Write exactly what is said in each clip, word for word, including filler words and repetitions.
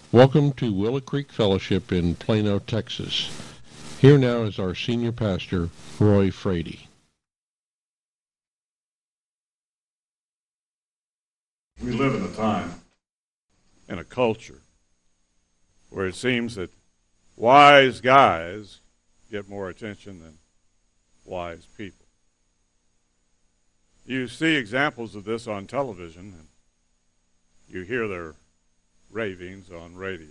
Welcome to Willow Creek Fellowship in Plano, Texas. Here now is our senior pastor, Roy Frady. We live in a time, in a culture, where it seems that wise guys get more attention than wise people. You see examples of this on television, and you hear their ravings on radio.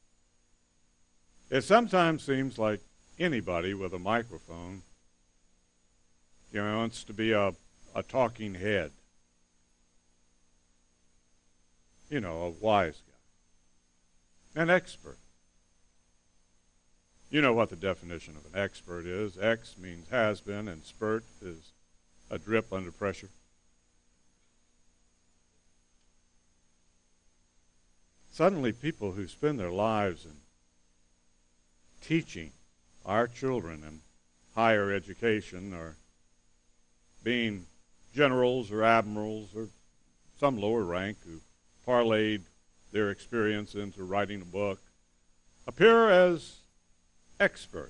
It sometimes seems like anybody with a microphone, you know, wants to be a, a talking head. You know, a wise guy. An expert. You know what the definition of an expert is. Ex means has been, and spurt is a drip under pressure. Suddenly, people who spend their lives in teaching our children in higher education, or being generals or admirals or some lower rank who parlayed their experience into writing a book, appear as experts.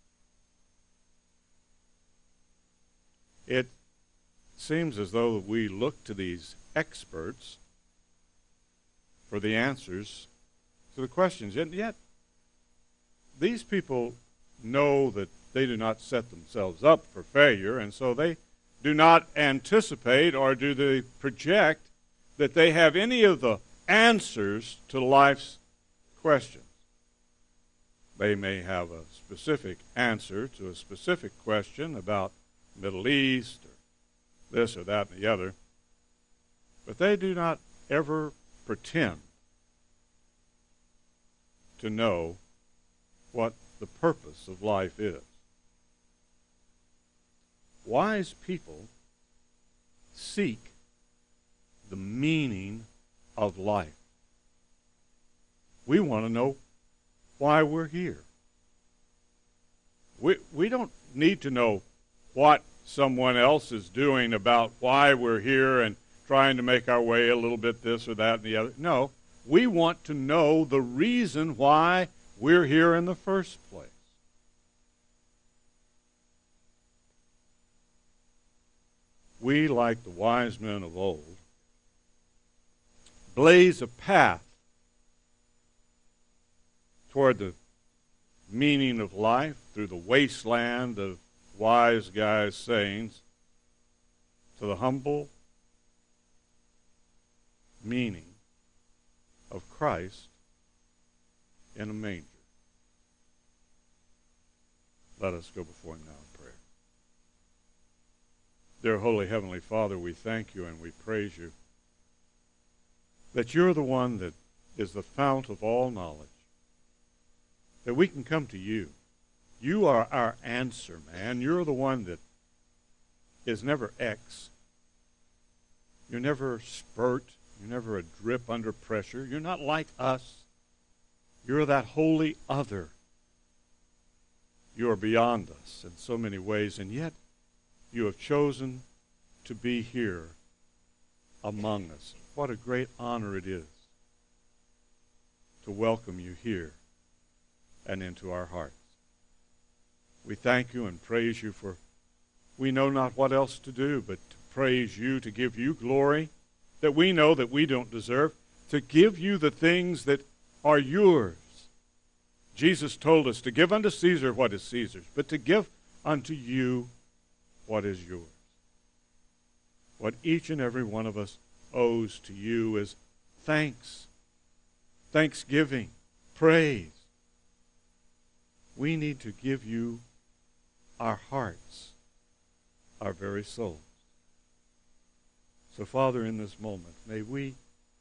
It seems as though we look to these experts for the answers to the questions. And yet, these people know that they do not set themselves up for failure, and so they do not anticipate or do they project that they have any of the answers to life's questions. They may have a specific answer to a specific question about Middle East or this or that and the other, but they do not ever pretend to know what the purpose of life is. Wise people seek the meaning of life. We want to know why we're here. We, we don't need to know what someone else is doing about why we're here and trying to make our way a little bit this or that and the other. No, we want to know the reason why we're here in the first place. We, like the wise men of old, blaze a path toward the meaning of life through the wasteland of wise guys' sayings to the humble meaning of Christ in a manger. Let us go before him now in prayer. Dear Holy Heavenly Father, we thank you and we praise you that you're the one that is the fount of all knowledge, that we can come to you. You are our answer, man. You're the one that is never X. You're never spurt. You're never a drip under pressure. You're not like us. You're that holy other. You are beyond us in so many ways, and yet you have chosen to be here among us. What a great honor it is to welcome you here and into our hearts. We thank you and praise you, for we know not what else to do but to praise you, to give you glory that we know that we don't deserve, to give you the things that are yours. Jesus told us to give unto Caesar what is Caesar's, but to give unto you what is yours. What each and every one of us owes to you is thanks, thanksgiving, praise. We need to give you our hearts, our very souls. So, Father, in this moment, may we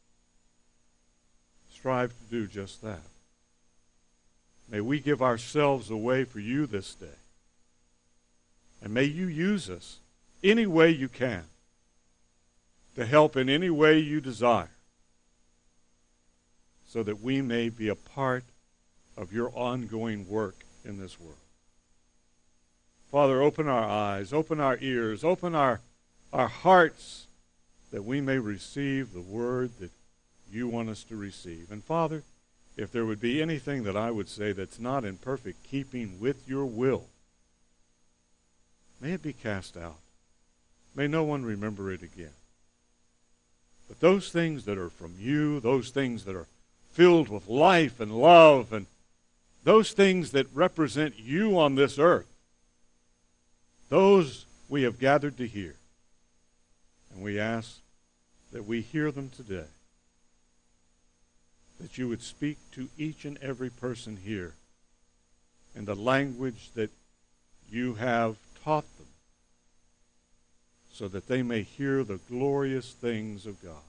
strive to do just that. May we give ourselves away for you this day. And may you use us any way you can to help in any way you desire, so that we may be a part of your ongoing work in this world. Father, open our eyes, open our ears, open our, our hearts, that we may receive the word that you want us to receive. And Father, if there would be anything that I would say that's not in perfect keeping with your will, may it be cast out. May no one remember it again. But those things that are from you, those things that are filled with life and love, and those things that represent you on this earth, those we have gathered to hear. And we ask that we hear them today. That you would speak to each and every person here in the language that you have taught them, so that they may hear the glorious things of God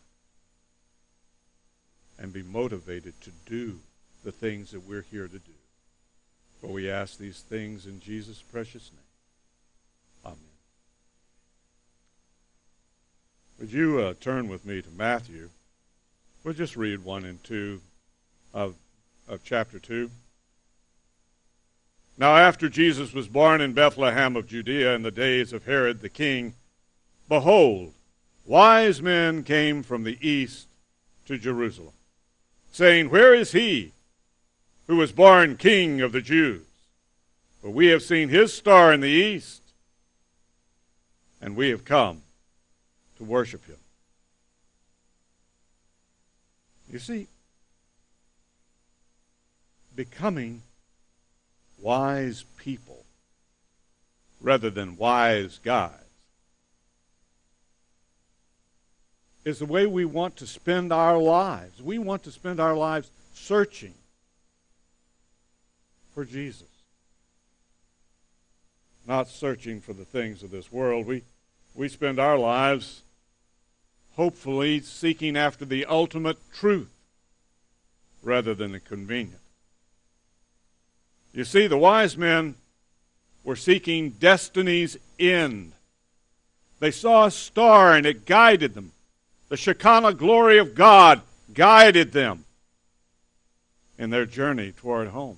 and be motivated to do the things that we're here to do. For we ask these things in Jesus' precious name. Amen. Would you uh, turn with me to Matthew? We'll just read one and two of, of chapter two. Now after Jesus was born in Bethlehem of Judea in the days of Herod the king, behold, wise men came from the east to Jerusalem, saying, Where is he who was born King of the Jews? For we have seen his star in the east, and we have come to worship him. You see, becoming wise people rather than wise guys is the way we want to spend our lives. We want to spend our lives searching for Jesus, not searching for the things of this world. We, we spend our lives hopefully seeking after the ultimate truth rather than the convenient. You see, the wise men were seeking destiny's end. They saw a star and it guided them. The Shekinah glory of God guided them in their journey toward home.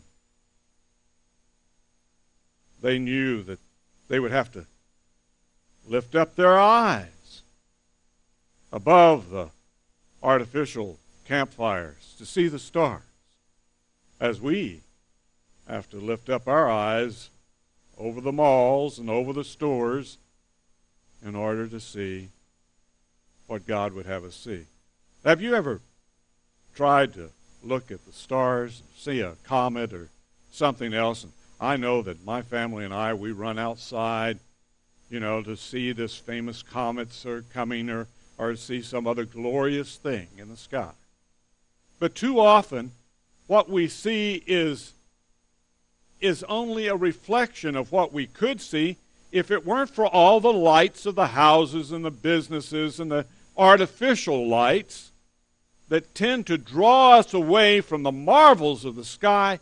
They knew that they would have to lift up their eyes above the artificial campfires to see the stars, as we have to lift up our eyes over the malls and over the stores in order to see what God would have us see. Have you ever tried to look at the stars, see a comet or something else? And I know that my family and I, we run outside, you know, to see this famous comets are coming, or, or to see some other glorious thing in the sky. But too often, what we see is, is only a reflection of what we could see if it weren't for all the lights of the houses and the businesses and the artificial lights that tend to draw us away from the marvels of the sky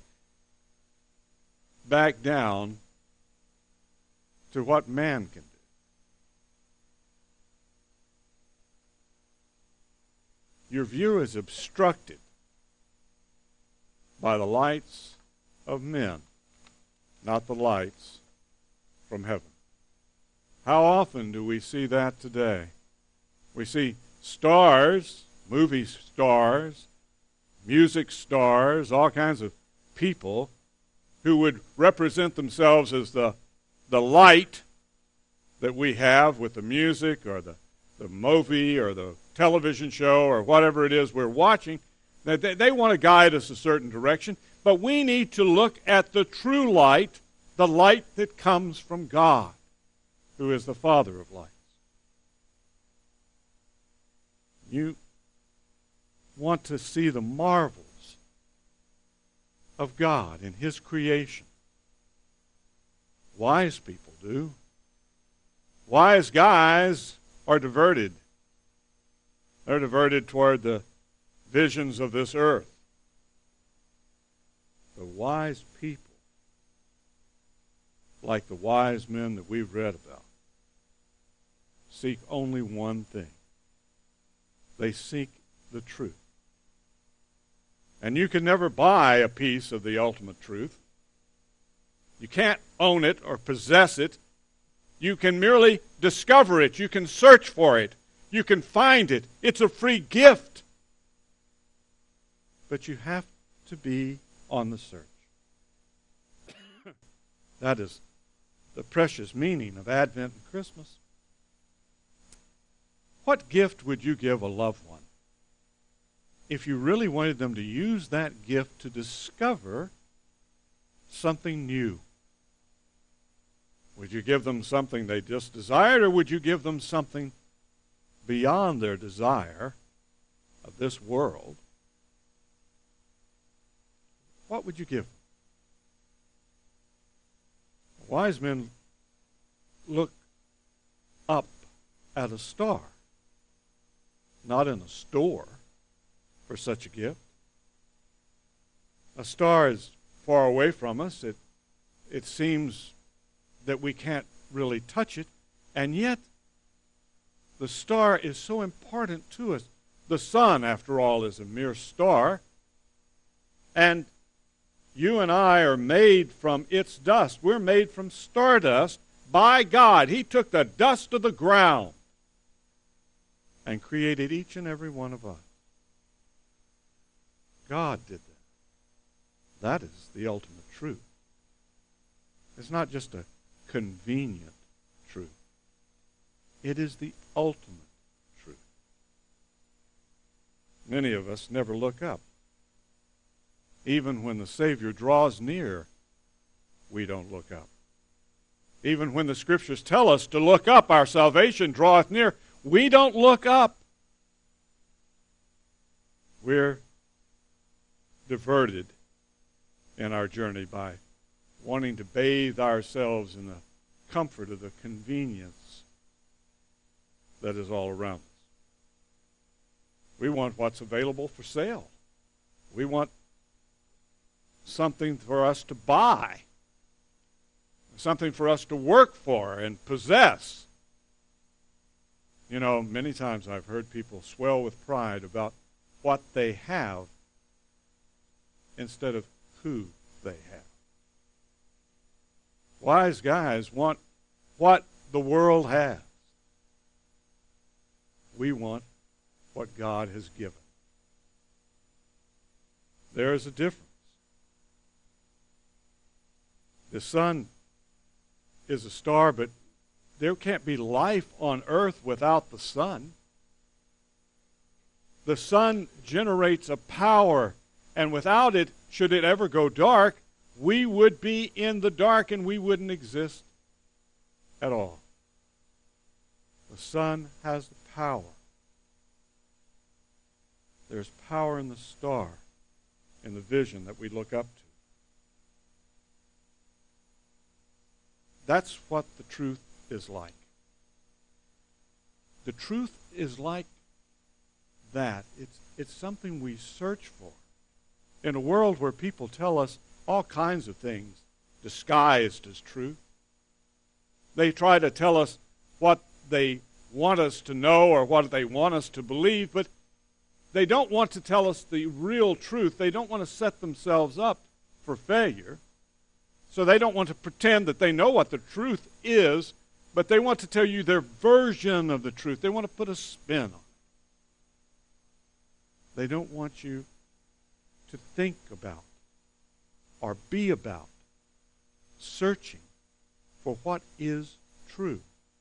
back down to what man can do. Your view is obstructed by the lights of men, not the lights from heaven. How often do we see that today? We see stars, movie stars, music stars, all kinds of people who would represent themselves as the, the light that we have with the music or the, the movie or the television show or whatever it is we're watching. They, they want to guide us a certain direction, but we need to look at the true light, the light that comes from God, who is the Father of lights. You want to see the marvels of God in His creation. Wise people do. Wise guys are diverted. They're diverted toward the visions of this earth. The wise people, like the wise men that we've read about, seek only one thing. They seek the truth. And you can never buy a piece of the ultimate truth. You can't own it or possess it. You can merely discover it. You can search for it. You can find it. It's a free gift. But you have to be on the search. That is the precious meaning of Advent and Christmas. What gift would you give a loved one if you really wanted them to use that gift to discover something new? Would you give them something they just desired, or would you give them something beyond their desire of this world? What would you give them? Wise men look up at a star, not in a store, for such a gift. A star is far away from us. It, it seems that we can't really touch it, and yet the star is so important to us. The sun, after all, is a mere star, and you and I are made from its dust. We're made from stardust by God. He took the dust of the ground and created each and every one of us. God did that. That is the ultimate truth. It's not just a convenient truth. It is the ultimate truth. Many of us never look up. Even when the Savior draws near, we don't look up. Even when the Scriptures tell us to look up, our salvation draweth near, we don't look up. We're diverted in our journey by wanting to bathe ourselves in the comfort of the convenience that is all around us. We want what's available for sale. We want something for us to buy, something for us to work for and possess. You know, many times I've heard people swell with pride about what they have instead of who they have. Wise guys want what the world has. We want what God has given. There is a difference. The sun is a star, but there can't be life on earth without the sun. The sun generates a power, and without it, should it ever go dark, we would be in the dark and we wouldn't exist at all. The sun has the power. There's power in the star, in the vision that we look up to. That's what the truth is like. The truth is like that. It's, it's something we search for. In a world where people tell us all kinds of things disguised as truth, they try to tell us what they want us to know or what they want us to believe, but they don't want to tell us the real truth. They don't want to set themselves up for failure. So they don't want to pretend that they know what the truth is, but they want to tell you their version of the truth. They want to put a spin on it. They don't want you to think about or be about searching for what is true.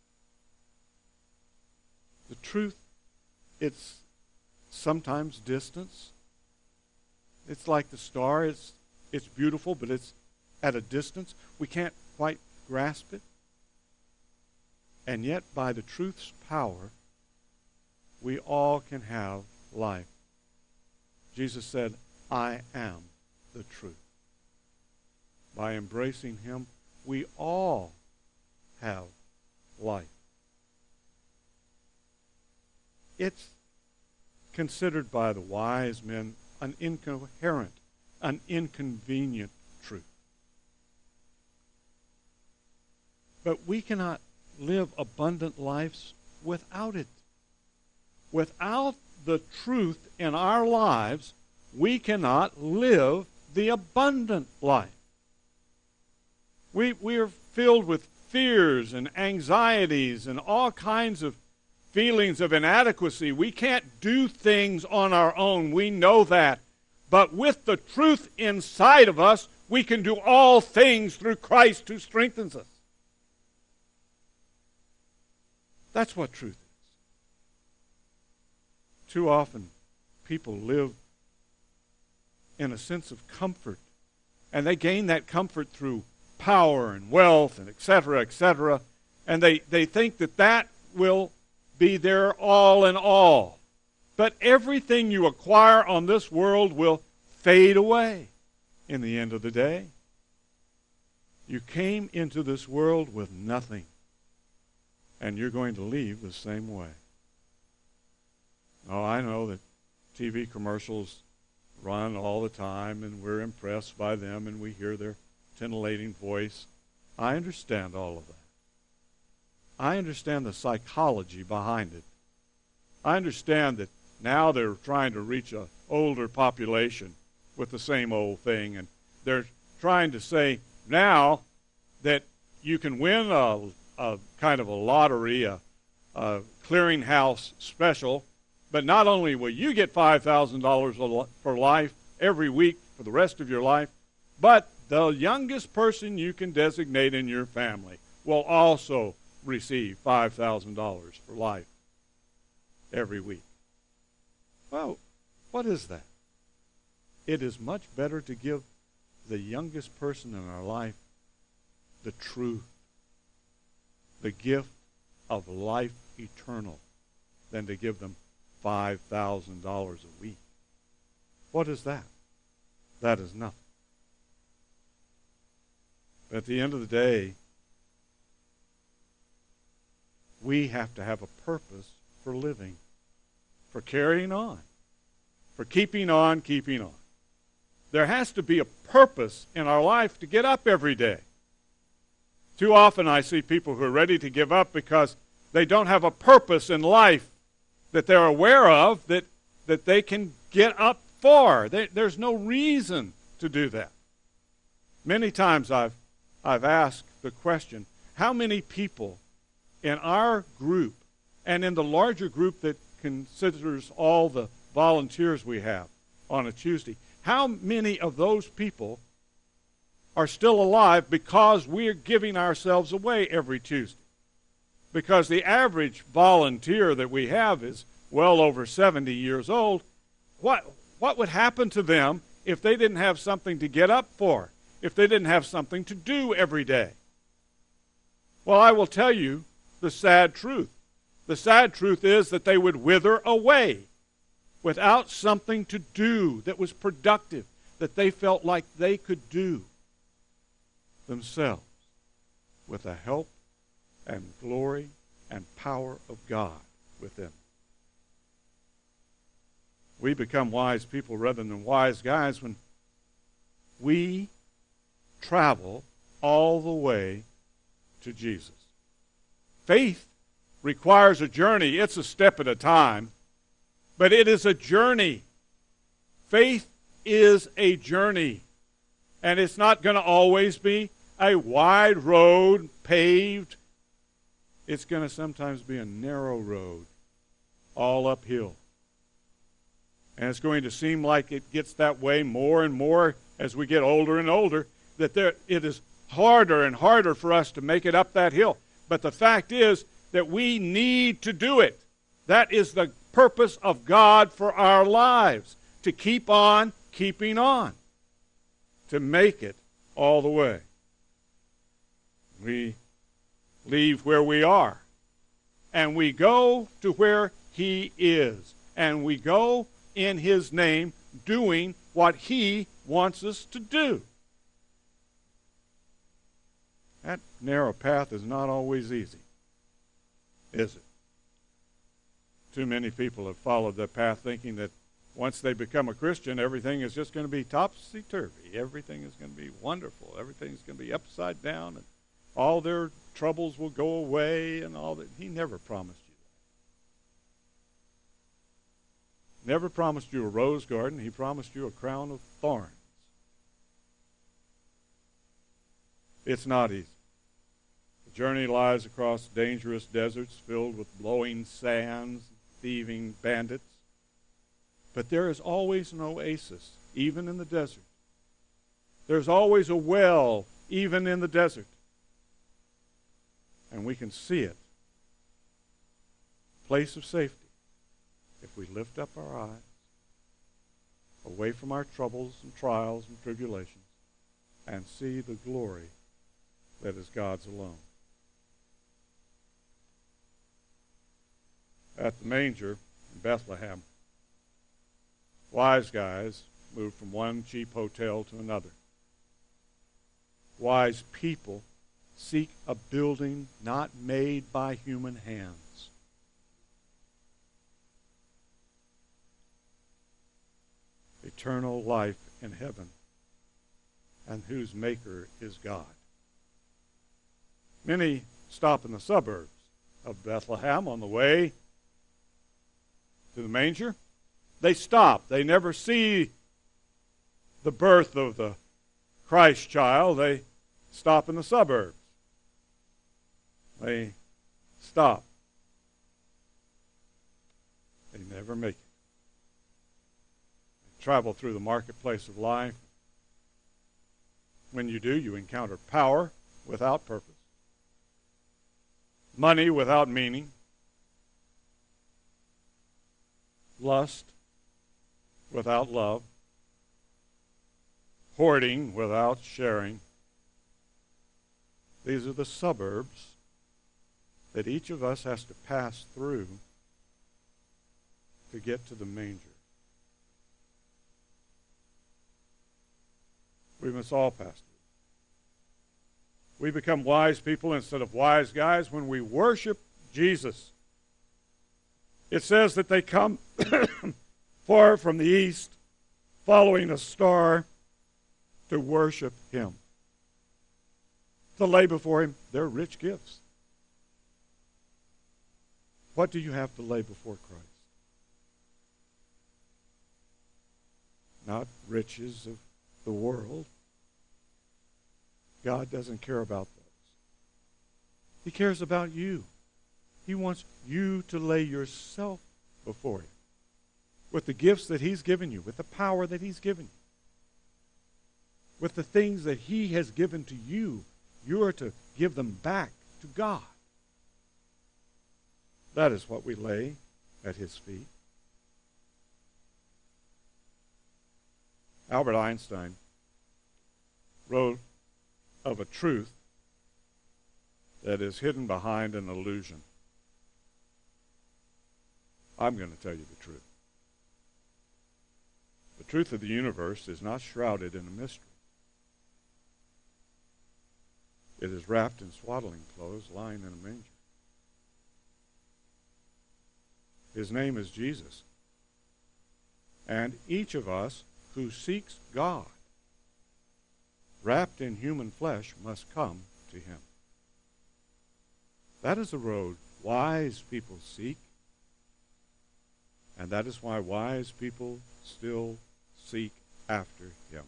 The truth, it's sometimes distance. It's like the star. It's, it's beautiful, but it's at a distance. We can't quite grasp it. And yet, by the truth's power, we all can have life. Jesus said, I am the truth. By embracing him, we all have life. It's considered by the wise men an incoherent, an inconvenient truth. But we cannot live abundant lives without it. Without the truth in our lives, we cannot live the abundant life. We, we are filled with fears and anxieties and all kinds of feelings of inadequacy. We can't do things on our own. We know that. But with the truth inside of us, we can do all things through Christ who strengthens us. That's what truth is. Too often, people live in a sense of comfort, and they gain that comfort through power and wealth and et cetera, et cetera, and they, they think that that will be their all in all. But everything you acquire on this world will fade away in the end of the day. You came into this world with nothing, and you're going to leave the same way. Oh, I know that T V commercials run all the time, and we're impressed by them, and we hear their titillating voice. I understand all of that. I understand the psychology behind it. I understand that now they're trying to reach an older population with the same old thing, and they're trying to say now that you can win a, a kind of a lottery, a, a clearinghouse special, but not only will you get five thousand dollars for life every week for the rest of your life, but the youngest person you can designate in your family will also receive five thousand dollars for life every week. Well, what is that? It is much better to give the youngest person in our life the truth, the gift of life eternal, than to give them five thousand dollars a week. What is that? That is nothing. But at the end of the day, we have to have a purpose for living, for carrying on, for keeping on, keeping on. There has to be a purpose in our life to get up every day. Too often I see people who are ready to give up because they don't have a purpose in life that they're aware of that, that they can get up for. They, there's no reason to do that. Many times I've, I've asked the question, how many people in our group and in the larger group that considers all the volunteers we have on a Tuesday, how many of those people are still alive because we're giving ourselves away every Tuesday? Because the average volunteer that we have is well over seventy years old. What, what would happen to them if they didn't have something to get up for, if they didn't have something to do every day? Well, I will tell you the sad truth. The sad truth is that they would wither away without something to do that was productive, that they felt like they could do themselves with the help and glory and power of God within. We become wise people rather than wise guys when we travel all the way to Jesus. Faith requires a journey. It's a step at a time, but it is a journey. Faith is a journey, and it's not going to always be a wide road, paved. It's going to sometimes be a narrow road, all uphill. And it's going to seem like it gets that way more and more as we get older and older, that there, it is harder and harder for us to make it up that hill. But the fact is that we need to do it. That is the purpose of God for our lives, to keep on keeping on, to make it all the way. We leave where we are, and we go to where He is, and we go in His name doing what He wants us to do. That narrow path is not always easy, is it? Too many people have followed that path thinking that once they become a Christian, everything is just going to be topsy-turvy. Everything is going to be wonderful. Everything's going to be upside down, and all their troubles will go away and all that. He never promised you that. Never promised you a rose garden. He promised you a crown of thorns. It's not easy. The journey lies across dangerous deserts filled with blowing sands, thieving bandits. But there is always an oasis even in the desert. There's always a well, even in the desert. And we can see it. Place of safety. If we lift up our eyes away from our troubles and trials and tribulations and see the glory that is God's alone. At the manger in Bethlehem, wise guys moved from one cheap hotel to another. Wise people seek a building not made by human hands. Eternal life in heaven, and whose maker is God. Many stop in the suburbs of Bethlehem on the way to the manger. They stop. They never see the birth of the Christ child. They stop in the suburbs. They stop. They never make it. They travel through the marketplace of life. When you do, you encounter power without purpose, money without meaning, lust without love, hoarding without sharing. These are the suburbs that each of us has to pass through to get to the manger. We must all pass through. We become wise people instead of wise guys when we worship Jesus. It says that they come far from the east, following a star, to worship him, to lay before him their rich gifts. What do you have to lay before Christ? Not riches of the world. God doesn't care about those. He cares about you. He wants you to lay yourself before him with the gifts that he's given you, with the power that he's given you, with the things that he has given to you. You are to give them back to God. That is what we lay at his feet. Albert Einstein wrote of a truth that is hidden behind an illusion. I'm going to tell you the truth. The truth of the universe is not shrouded in a mystery. It is wrapped in swaddling clothes, lying in a manger. His name is Jesus. And each of us who seeks God, wrapped in human flesh, must come to him. That is the road wise people seek. And that is why wise people still seek after him.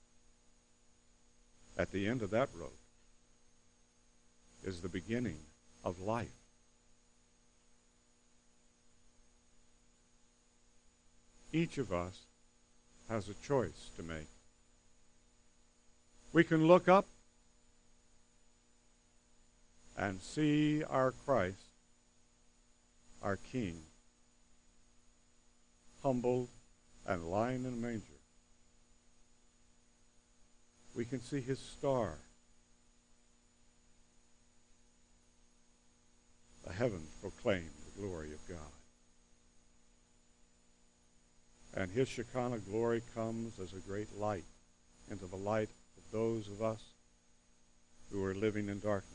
At the end of that road is the beginning of life. Each of us has a choice to make. We can look up and see our Christ, our King, humbled and lying in a manger. We can see his star. The heavens proclaim the glory of God. And his Shekinah glory comes as a great light into the light of those of us who are living in darkness.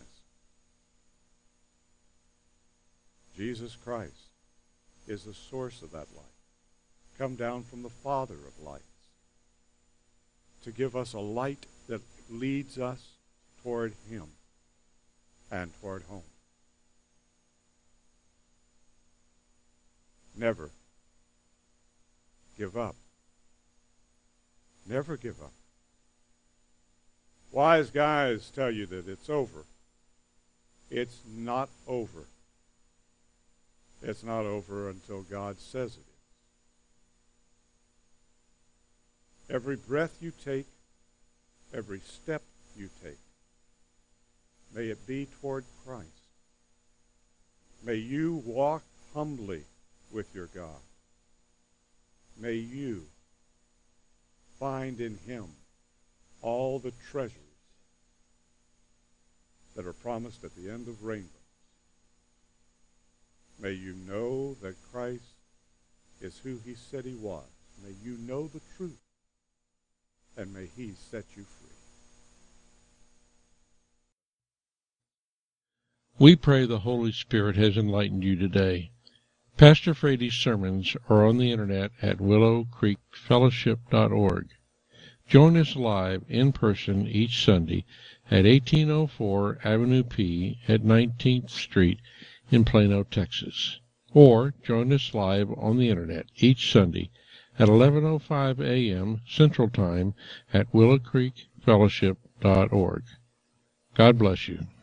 Jesus Christ is the source of that light, come down from the Father of lights, to give us a light that leads us toward him and toward home. Never give up. Never give up. Wise guys tell you that it's over. It's not over. It's not over until God says it is. every breath you take, every step you take, may it be toward Christ. May you walk humbly with your God. May you find in him all the treasures that are promised at the end of rainbows. May you know that Christ is who he said he was. May you know the truth, and may he set you free. We pray the Holy Spirit has enlightened you today. Pastor Frady's sermons are on the internet at willow creek fellowship dot org. Join us live in person each Sunday at eighteen oh four Avenue P at nineteenth Street in Plano, Texas. Or join us live on the internet each Sunday at eleven oh five a m Central Time at willow creek fellowship dot org. God bless you.